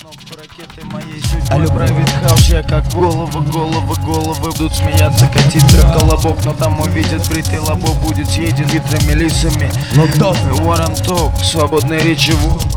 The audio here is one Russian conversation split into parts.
кнопку ракеты моей судьбой правит хаос. Я как головы будут смеяться, катить трек колобок, но там увидят бритый лобок, будет съеден ветрами лисами. Warren Talk, свободной речи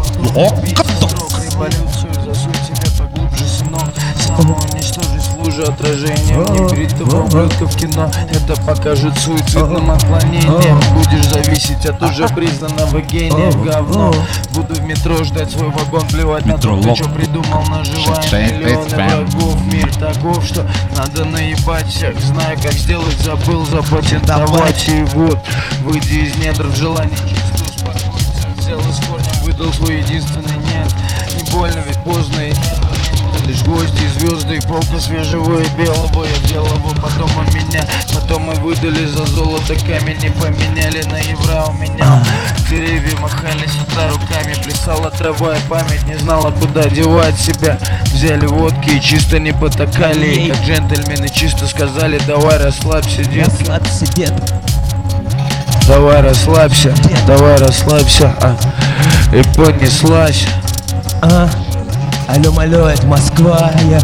революцию засунь себе поглубже, сынок. Самоуничтожить служу отражением небритого ублюдка в кино. Это покажет суицидным отклонением. Будешь зависеть от уже признанного гения. Говно. Буду в метро ждать свой вагон, плевать на то, кто что придумал. Наживаем миллионы врагов. Мир таков, что надо наебать всех. Знаю, как сделать, забыл запатентовать. И вот, выйди из недр в желании чисто успокоиться. Взял из корня, выдал свой единственный нет. Не больно, ведь поздно и лишь гвозди и звезды, и полка свежего и белого. Я взял его, потом он меня, потом мы выдали за золото камень и поменяли на евро у меня. Деревья махали с утра руками, плясала трава и память не знала, куда девать себя. Взяли водки и чисто не потакали, и как джентльмены чисто сказали: давай расслабься, детка. Расслабься, дед. Давай расслабься, давай расслабься, и понеслась. Алло, это Москва, я.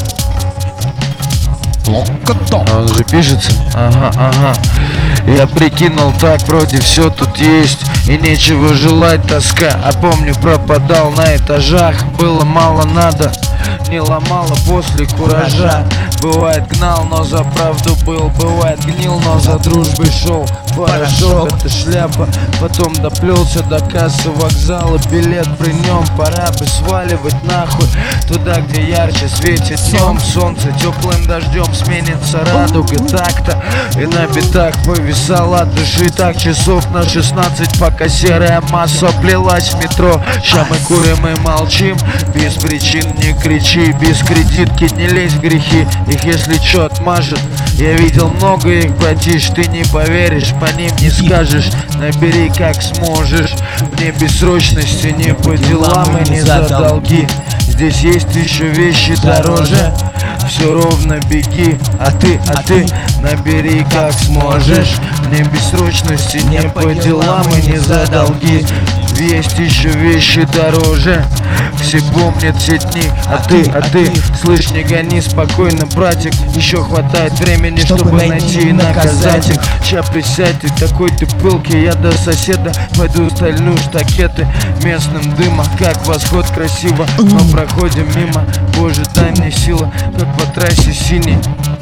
Он же пишется. Ага. Я прикинул так, вроде все тут есть, и нечего желать, тоска. А помню, пропадал на этажах, было мало надо, не ломало после куража. Бывает гнал, но за правду был, бывает гнил, но за дружбой шел. Порошок, это шляпа, потом доплелся до кассы вокзала, билет при нем, пора бы сваливать нахуй туда, где ярче светит днем солнце, теплым дождем сменится радуга так-то. И на битах повисала от души так часов на 16, пока серая масса плелась в метро. Ща мы курим и молчим, без причин не кричи, без кредитки не лезь в грехи. Их если чё отмажет, я видел много их, братиш, ты не поверишь, по ним не скажешь. Набери как сможешь, мне без срочности не по делам и не за долги. Здесь есть еще вещи дороже, все ровно беги, а ты набери как сможешь, мне без срочности не по делам и не за долги. Есть еще вещи дороже, все помнят все дни, а ты, слышь, не гони спокойно, братик, еще хватает времени, чтобы найти и наказать их. Ща присядь, ты такой ты пылкий, я до соседа пойду стальну штакеты местным дымом, как восход красиво, но проходим мимо. Боже, дай мне сила, как по трассе синий.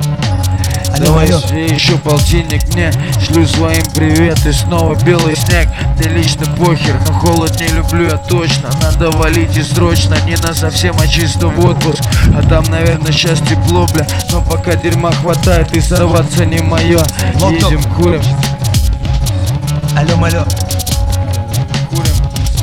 Давай еще полтинник мне, шлю своим привет, и снова белый снег. Мне лично похер, но холод не люблю я точно. Надо валить и срочно, не на совсем, а чисто в отпуск. А там, наверное, сейчас тепло, бля, но пока дерьма хватает и соваться не мое. Едем, курим. Алло. Курим.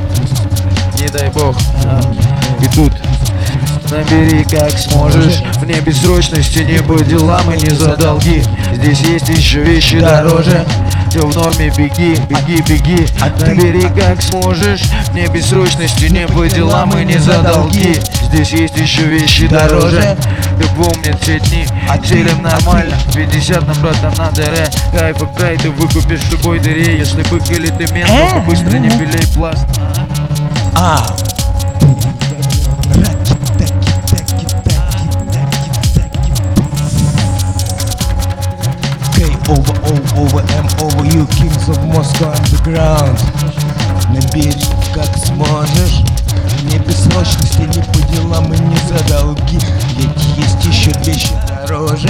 Не дай бог. И тут набери как сможешь, мне без срочности не по делам и не за долги. Здесь есть еще вещи дороже, все в норме, беги. Набери как сможешь, мне без срочности не по делам и не за долги. Здесь есть еще вещи дороже, ты помнит все дни, селим нормально, 50 на брата на дыре. Кайфа край ты выкупишь в любой дыре, если бык или ты мент, только быстро не пилей пласт. Over you, kings of Moscow underground. Набери как сможешь, мне без срочности не по делам и не за долги. Ведь есть еще вещи дороже.